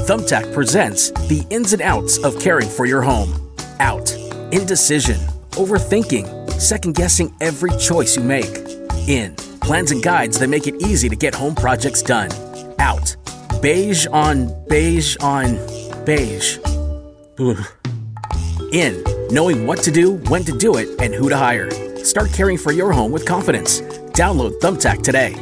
Thumbtack presents the ins and outs of caring for your home. Out. Indecision. Overthinking. Second-guessing every choice you make. In. Plans and guides that make it easy to get home projects done. Out. Beige on beige on beige. Ugh. In. Knowing what to do, when to do it, and who to hire. Start caring for your home with confidence. Download Thumbtack today.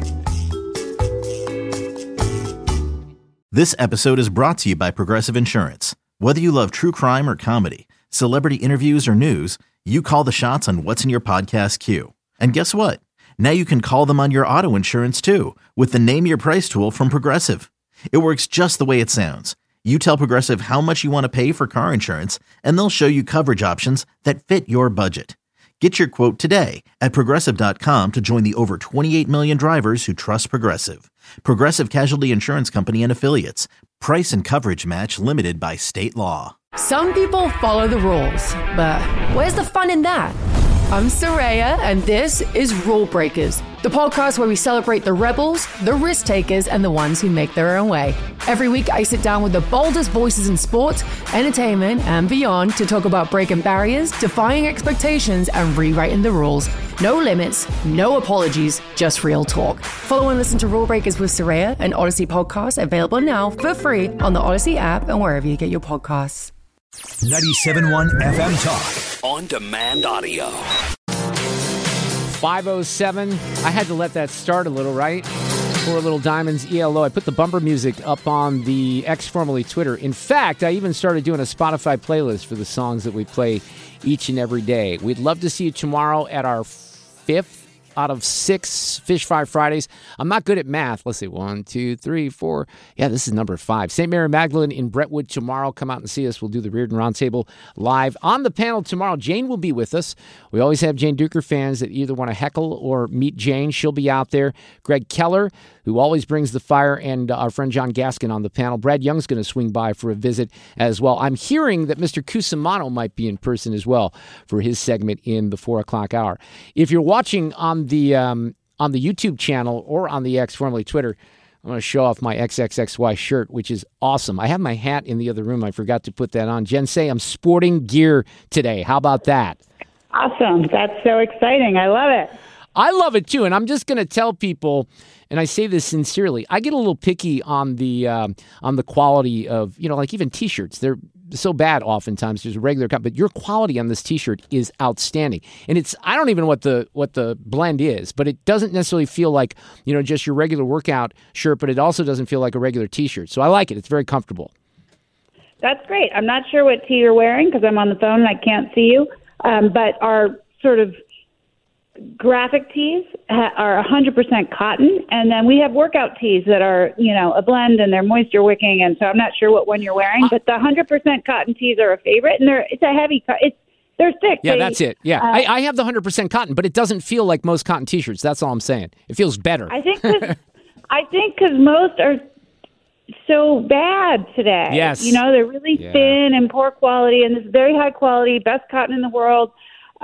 This episode is brought to you by Progressive Insurance. Whether you love true crime or comedy, celebrity interviews or news, you call the shots on what's in your podcast queue. And guess what? Now you can call them on your auto insurance too with the Name Your Price tool from Progressive. It works just the way it sounds. You tell Progressive how much you want to pay for car insurance, and they'll show you coverage options that fit your budget. Get your quote today at Progressive.com to join the over 28 million drivers who trust Progressive. Progressive Casualty Insurance Company and Affiliates. Price and coverage match limited by state law. Some people follow the rules, but where's the fun in that? I'm Soraya, and this is Rule Breakers, the podcast where we celebrate the rebels, the risk takers, and the ones who make their own way. Every week, I sit down with the boldest voices in sports, entertainment, and beyond to talk about breaking barriers, defying expectations, and rewriting the rules. No limits, no apologies, just real talk. Follow and listen to Rule Breakers with Soraya, an Odyssey podcast available now for free on the Odyssey app and wherever you get your podcasts. 97.1 FM Talk. On demand audio. 5:07. I had to let that start a little, right? Poor Little Diamonds, ELO. I put the bumper music up on the X, formerly Twitter. In fact, I even started doing a Spotify playlist for the songs that we play each and every day. We'd love to see you tomorrow at our 5th out of 6 Fish Fry Fridays. I'm not good at math. Let's see. 1, 2, 3, 4. Yeah, this is number 5. St. Mary Magdalene in Brentwood tomorrow. Come out and see us. We'll do the Reardon Roundtable live. On the panel tomorrow, Jane will be with us. We always have Jane Duker fans that either want to heckle or meet Jane. She'll be out there. Greg Keller, who always brings the fire, and our friend John Gaskin on the panel. Brad Young's going to swing by for a visit as well. I'm hearing that Mr. Cusimano might be in person as well for his segment in the 4 o'clock hour. If you're watching on the YouTube channel or on the X, formerly Twitter, I'm going to show off my XXXY shirt, which is awesome. I have my hat in the other room. I forgot to put that on. Jen say I'm sporting gear today. How about that? Awesome. That's so exciting. I love it. I love it too, and I'm just going to tell people, and I say this sincerely, I get a little picky on the quality of, like even T-shirts. They're so bad oftentimes. There's a regular cut, but your quality on this T-shirt is outstanding. And I don't even know what the blend is, but it doesn't necessarily feel like, just your regular workout shirt, but it also doesn't feel like a regular T-shirt. So I like it. It's very comfortable. That's great. I'm not sure what tee you're wearing because I'm on the phone and I can't see you, but our sort of graphic tees are 100% cotton, and then we have workout tees that are, a blend, and they're moisture wicking, and so I'm not sure what one you're wearing, but the 100% cotton tees are a favorite, and it's a heavy, they're thick. Yeah, that's it. Yeah, I have the 100% cotton, but it doesn't feel like most cotton T-shirts. That's all I'm saying. It feels better. I think because most are so bad today. Yes. They're really thin and poor quality, and this is very high quality, best cotton in the world.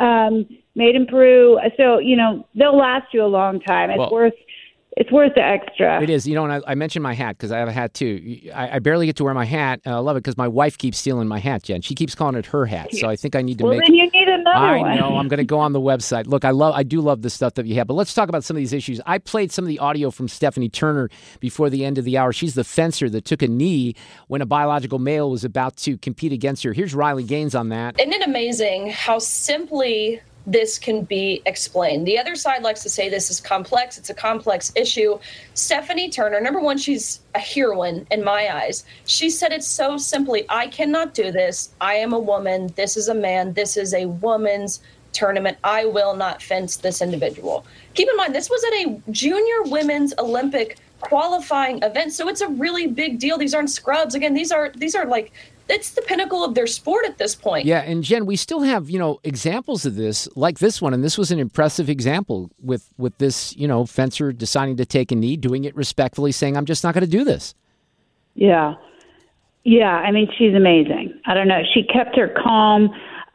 Made in Peru, so they'll last you a long time. It's worth the extra. It is, and I mentioned my hat because I have a hat too. I barely get to wear my hat. I love it because my wife keeps stealing my hat, Jen. She keeps calling it her hat, so I think I need to then you need another one. I know. I'm going to go on the website. Look, I do love the stuff that you have, but let's talk about some of these issues. I played some of the audio from Stephanie Turner before the end of the hour. She's the fencer that took a knee when a biological male was about to compete against her. Here's Riley Gaines on that. Isn't it amazing how simply this can be explained? The other side likes to say this is complex. It's a complex issue. Stephanie Turner, number one, she's a heroine in my eyes. She said it so simply. I cannot do this. I am a woman. This is a man. This is a woman's tournament. I will not fence this individual. Keep in mind, this was at a junior women's Olympic qualifying event. So it's a really big deal. These aren't scrubs. Again, these are like, it's the pinnacle of their sport at this point. Yeah, and Jen, we still have, examples of this, like this one, and this was an impressive example with this, fencer deciding to take a knee, doing it respectfully, saying, I'm just not going to do this. Yeah. Yeah, I mean, she's amazing. I don't know. She kept her calm.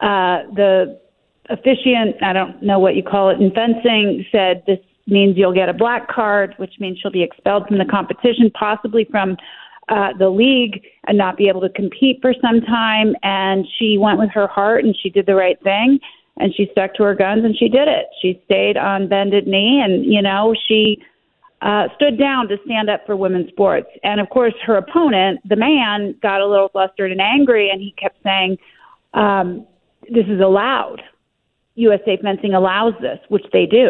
The officiant, I don't know what you call it, in fencing, said this means you'll get a black card, which means she'll be expelled from the competition, possibly from the league and not be able to compete for some time. And she went with her heart and she did the right thing. And she stuck to her guns and she did it. She stayed on bended knee and, she stood down to stand up for women's sports. And, of course, her opponent, the man, got a little flustered and angry, and he kept saying, this is allowed. USA Fencing allows this, which they do.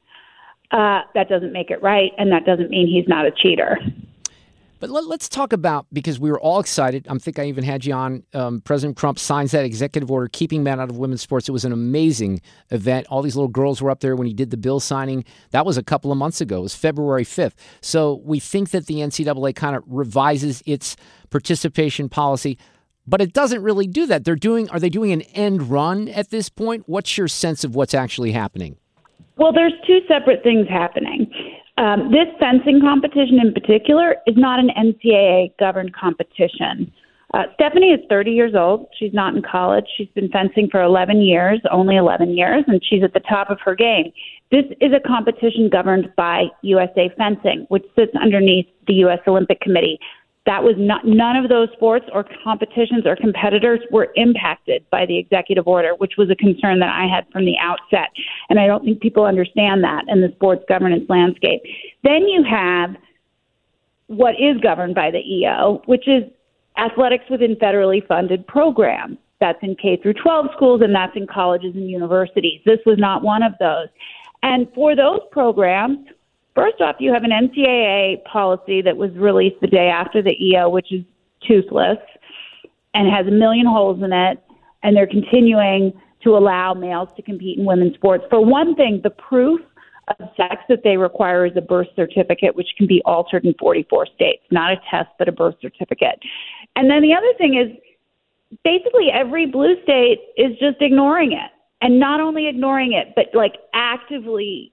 That doesn't make it right, and that doesn't mean he's not a cheater. But let's talk about, because we were all excited. I think I even had you on. President Trump signs that executive order keeping men out of women's sports. It was an amazing event. All these little girls were up there when he did the bill signing. That was a couple of months ago. It was February 5th. So we think that the NCAA kind of revises its participation policy, but it doesn't really do that. Are they doing an end run at this point? What's your sense of what's actually happening? Well, there's two separate things happening. This fencing competition in particular is not an NCAA-governed competition. Stephanie is 30 years old. She's not in college. She's been fencing for 11 years, only 11 years, and she's at the top of her game. This is a competition governed by USA Fencing, which sits underneath the U.S. Olympic Committee. That was none of those sports or competitions or competitors were impacted by the executive order, which was a concern that I had from the outset. And I don't think people understand that in the sports governance landscape. Then you have what is governed by the EO, which is athletics within federally funded programs. That's in K through 12 schools, and that's in colleges and universities. This was not one of those. And for those programs, first off, you have an NCAA policy that was released the day after the EO, which is toothless and has a million holes in it, and they're continuing to allow males to compete in women's sports. For one thing, the proof of sex that they require is a birth certificate, which can be altered in 44 states. Not a test, but a birth certificate. And then the other thing is basically every blue state is just ignoring it. And not only ignoring it, but actively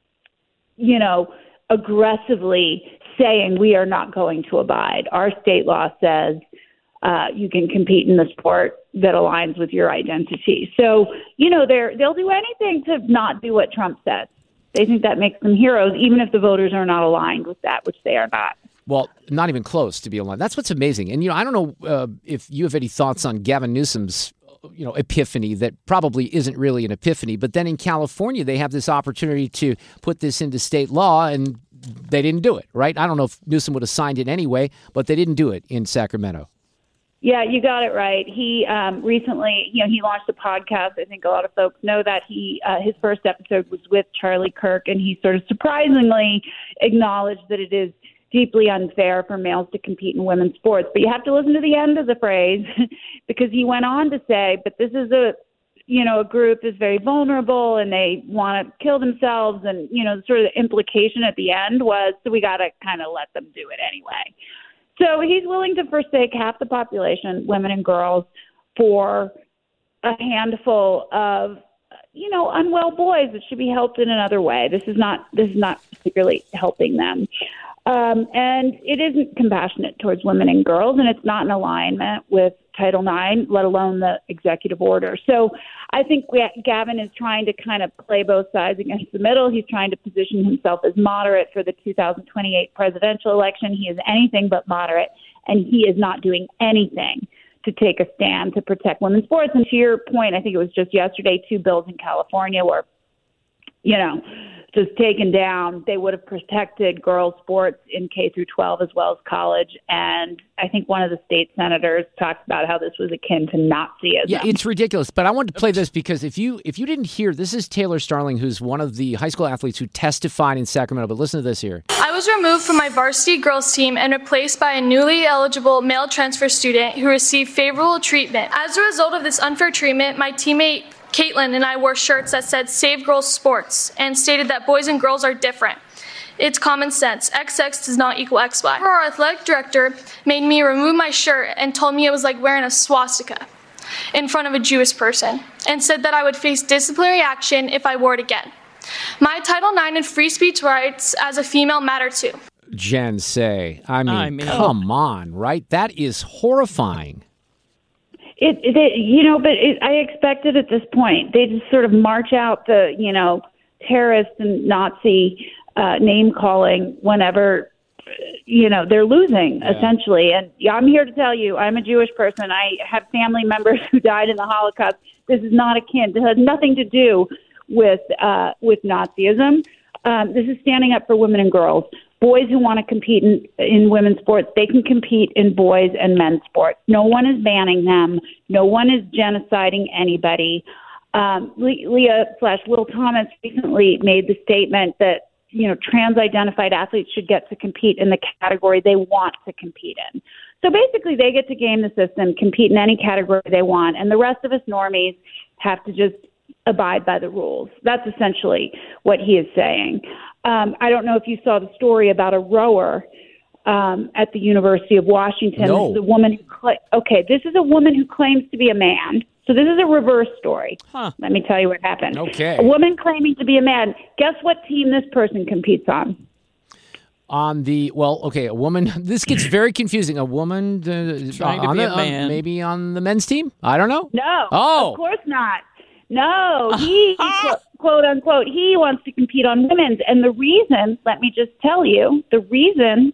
aggressively saying we are not going to abide. Our state law says you can compete in the sport that aligns with your identity. So, they'll do anything to not do what Trump says. They think that makes them heroes, even if the voters are not aligned with that, which they are not. Well, not even close to be aligned. That's what's amazing. And, I don't know if you have any thoughts on Gavin Newsom's epiphany that probably isn't really an epiphany. But then in California, they have this opportunity to put this into state law, and they didn't do it, right? I don't know if Newsom would have signed it anyway, but they didn't do it in Sacramento. Yeah, you got it right. He recently, he launched a podcast. I think a lot of folks know that his first episode was with Charlie Kirk, and he sort of surprisingly acknowledged that it is deeply unfair for males to compete in women's sports. But you have to listen to the end of the phrase because he went on to say, but this is a group that's very vulnerable and they want to kill themselves. And, sort of the implication at the end was, so we got to kind of let them do it anyway. So he's willing to forsake half the population, women and girls, for a handful of, unwell boys that should be helped in another way. This is not particularly helping them. And it isn't compassionate towards women and girls, and it's not in alignment with Title IX, let alone the executive order. So I think Gavin is trying to kind of play both sides against the middle. He's trying to position himself as moderate for the 2028 presidential election. He is anything but moderate, and he is not doing anything to take a stand to protect women's sports. And to your point, I think it was just yesterday, 2 bills in California were, just taken down. They would have protected girls' sports in K through 12 as well as college. And I think one of the state senators talked about how this was akin to Nazism. Yeah, it's ridiculous. But I wanted to play this because if you didn't hear, this is Taylor Starling, who's one of the high school athletes who testified in Sacramento. But listen to this here. I was removed from my varsity girls team and replaced by a newly eligible male transfer student who received favorable treatment. As a result of this unfair treatment, my teammate Caitlin and I wore shirts that said Save Girls Sports and stated that boys and girls are different. It's common sense. XX does not equal XY. Our athletic director made me remove my shirt and told me it was like wearing a swastika in front of a Jewish person and said that I would face disciplinary action if I wore it again. My Title IX and free speech rights as a female matter too. Jen Say, I mean, come on, right? That is horrifying. I expected at this point, they just sort of march out the, terrorist and Nazi name calling whenever they're losing essentially. And I'm here to tell you, I'm a Jewish person. I have family members who died in the Holocaust. This is not akin. This has nothing to do with Nazism. This is standing up for women and girls. Boys who want to compete in women's sports, they can compete in boys and men's sports. No one is banning them. No one is genociding anybody. Leah/Will Thomas recently made the statement that, trans-identified athletes should get to compete in the category they want to compete in. So basically, they get to game the system, compete in any category they want, and the rest of us normies have to just abide by the rules. That's essentially what he is saying. I don't know if you saw the story about a rower at the University of Washington. No. This is a woman this is a woman who claims to be a man. So this is a reverse story. Huh. Let me tell you what happened. Okay. A woman claiming to be a man. Guess what team this person competes on? A woman. This gets very confusing. A woman trying to be a man. Maybe on the men's team? I don't know. No. Oh. Of course not. No, he, quote unquote, he wants to compete on women's. And the reason, let me just tell you, the reason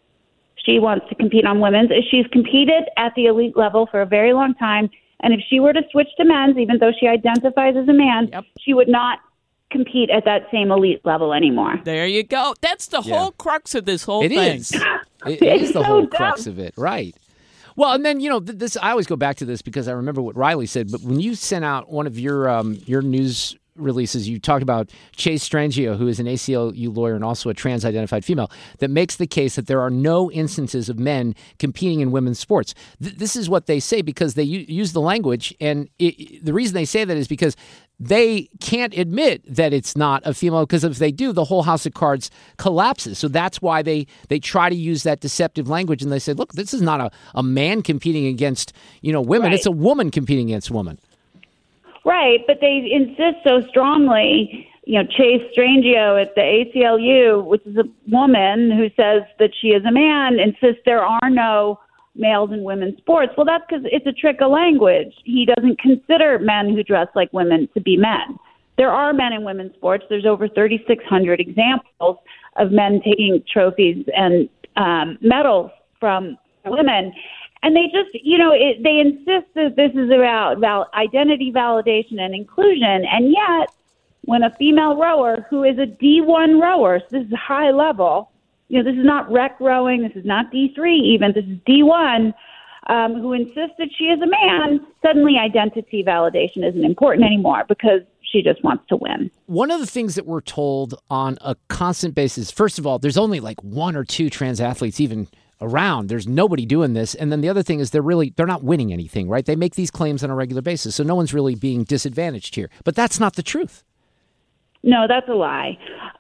she wants to compete on women's is she's competed at the elite level for a very long time. And if she were to switch to men's, even though she identifies as a man, she would not compete at that same elite level anymore. There you go. That's the whole crux of this whole thing. It is. It is the whole crux of it, right? Well, and then, this I always go back to this because I remember what Riley said, but when you sent out one of your news releases, you talked about Chase Strangio, who is an ACLU lawyer and also a trans-identified female, that makes the case that there are no instances of men competing in women's sports. This is what they say because they use the language, and the reason they say that is because they can't admit that it's not a female, because if they do, the whole house of cards collapses. So that's why they try to use that deceptive language, and they say, look, this is not a man competing against women. Right. It's a woman competing against women. Right, but they insist so strongly, Chase Strangio at the ACLU, which is a woman who says that she is a man, insists there are no males in women's sports. Well, that's because it's a trick of language. He doesn't consider men who dress like women to be men. There are men in women's sports. There's over 3,600 examples of men taking trophies and medals from women. And they just, they insist that this is about identity validation and inclusion. And yet, when a female rower who is a D1 rower, so this is high level, this is not rec rowing, this is not D3 even, this is D1, who insists that she is a man, suddenly identity validation isn't important anymore because she just wants to win. One of the things that we're told on a constant basis, first of all, there's only like one or two trans athletes even around. There's nobody doing this. And then the other thing is they're not winning anything, right? They make these claims on a regular basis. So no one's really being disadvantaged here. But that's not the truth. No, that's a lie.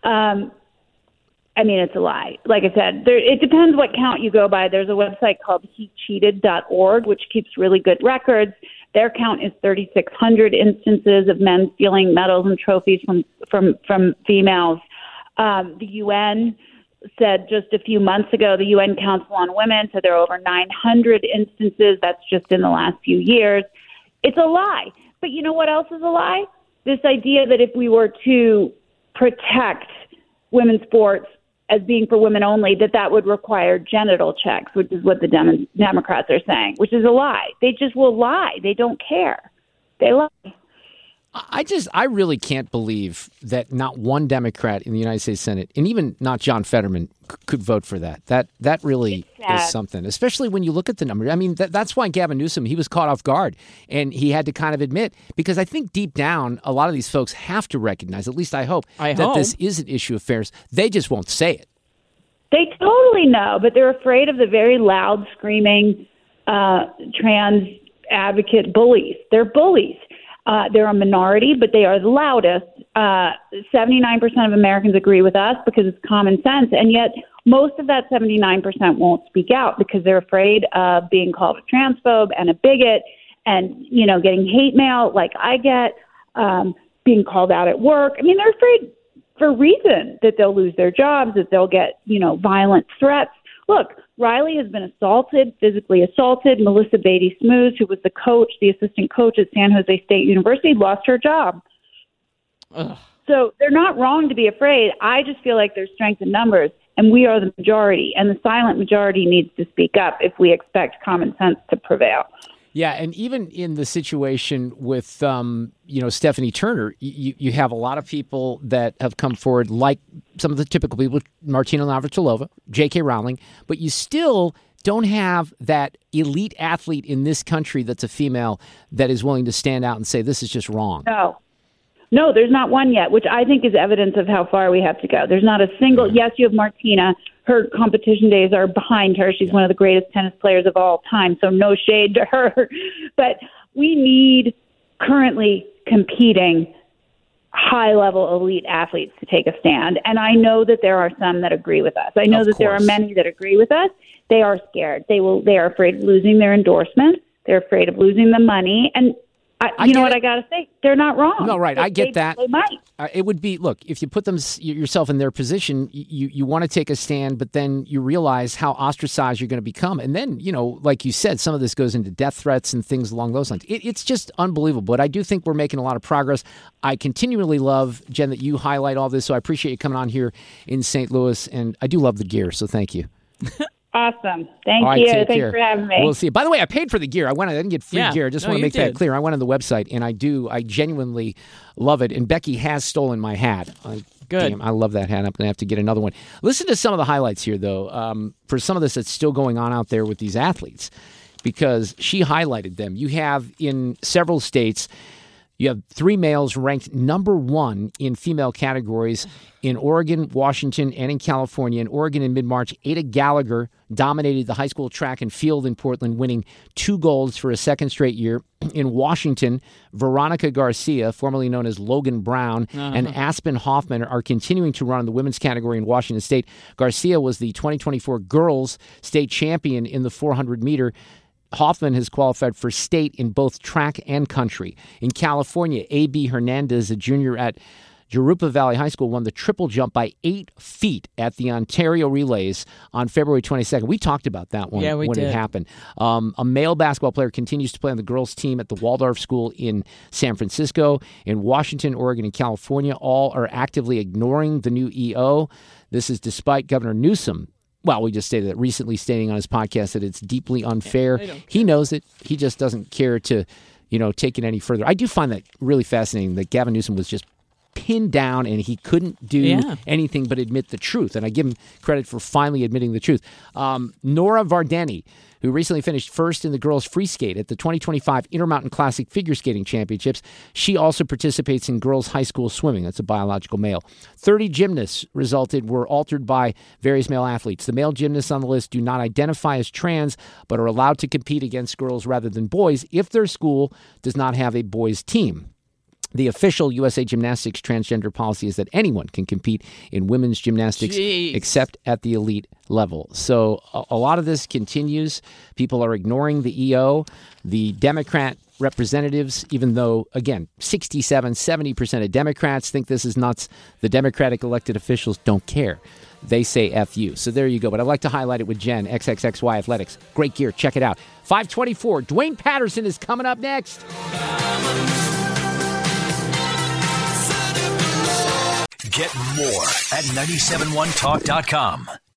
It's a lie. Like I said, it depends what count you go by. There's a website called hecheated.org, which keeps really good records. Their count is 3,600 instances of men stealing medals and trophies from females. The UN said just a few months ago, the UN Council on Women said there are over 900 instances. That's just in the last few years. It's a lie. But you know what else is a lie? This idea that if we were to protect women's sports as being for women only, that would require genital checks, which is what the Democrats are saying, which is a lie. They just will lie. They don't care. They lie. I really can't believe that not one Democrat in the United States Senate, and even not John Fetterman, could vote for that. That really is something, especially when you look at the numbers. I mean, that's why Gavin Newsom, he was caught off guard, and he had to kind of admit, because I think deep down, a lot of these folks have to recognize, at least I hope, that this is an issue of fairness. They just won't say it. They totally know, but they're afraid of the very loud, screaming trans advocate bullies. They're bullies. They're a minority, but they are the loudest. 79% of Americans agree with us because it's common sense, and yet most of that 79% won't speak out because they're afraid of being called a transphobe and a bigot and, getting hate mail like I get, being called out at work. I mean, they're afraid for a reason that they'll lose their jobs, that they'll get, violent threats. Look, Riley has been physically assaulted. Melissa Beatty Smooth, who was the assistant coach at San Jose State University, lost her job. Ugh. So they're not wrong to be afraid. I just feel like there's strength in numbers. and we are the majority, and the silent majority needs to speak up if we expect common sense to prevail. Yeah, and even in the situation with, Stephanie Turner, you have a lot of people that have come forward, like some of the typical people, Martina Navratilova, J.K. Rowling, but you still don't have that elite athlete in this country that's a female that is willing to stand out and say, this is just wrong. No, there's not one yet, which I think is evidence of how far we have to go. There's not a single, yes, you have Martina. Her competition days are behind her. She's one of the greatest tennis players of all time, so no shade to her. But we need currently competing high-level elite athletes to take a stand. And I know that there are some that agree with us. I know that there are many that agree with us. They are scared. They are afraid of losing their endorsement. They're afraid of losing the money. And you know what I got to say? They're not wrong. No, right. I get that. They might. It would be, look, if you put yourself in their position, you want to take a stand, but then you realize how ostracized you're going to become. And then, like you said, some of this goes into death threats and things along those lines. It's just unbelievable. But I do think we're making a lot of progress. I continually love, Jen, that you highlight all this. So I appreciate you coming on here in St. Louis. And I do love the gear. So thank you. Awesome. Thank you. Thanks for having me. We'll see. By the way, I paid for the gear. I didn't get free gear. I just want to make that clear. I went on the website, and I genuinely love it. And Becky has stolen my hat. Good. Damn, I love that hat. I'm going to have to get another one. Listen to some of the highlights here, though, for some of this that's still going on out there with these athletes, because she highlighted them. You have in several states, you have 3 males ranked number 1 in female categories in Oregon, Washington, and in California. In Oregon in mid-March, Ada Gallagher dominated the high school track and field in Portland, winning 2 golds for a second straight year. In Washington, Veronica Garcia, formerly known as Logan Brown, and Aspen Hoffman are continuing to run in the women's category in Washington State. Garcia was the 2024 girls state champion in the 400-meter. Hoffman has qualified for state in both track and country. In California, A.B. Hernandez, a junior at Jurupa Valley High School, won the triple jump by 8 feet at the Ontario Relays on February 22nd. We talked about that one when it happened. A male basketball player continues to play on the girls' team at the Waldorf School in San Francisco. In Washington, Oregon, and California, all are actively ignoring the new EO. This is despite Governor Newsom, we just stated that recently, stating on his podcast that it's deeply unfair. He knows it. He just doesn't care to, take it any further. I do find that really fascinating that Gavin Newsom was just pinned down and he couldn't do anything but admit the truth. And I give him credit for finally admitting the truth. Nora Vardeni, who recently finished first in the girls' free skate at the 2025 Intermountain Classic Figure Skating Championships. She also participates in girls' high school swimming. That's a biological male. 30 gymnasts were altered by various male athletes. The male gymnasts on the list do not identify as trans, but are allowed to compete against girls rather than boys if their school does not have a boys' team. The official USA Gymnastics transgender policy is that anyone can compete in women's gymnastics except at the elite level. So a lot of this continues. People are ignoring the EO. The Democrat representatives, even though, again, 70% of Democrats think this is nuts, the Democratic elected officials don't care. They say F you. So there you go. But I'd like to highlight it with Jen, XXXY Athletics. Great gear. Check it out. 524. Dwayne Patterson is coming up next. Get more at 971talk.com.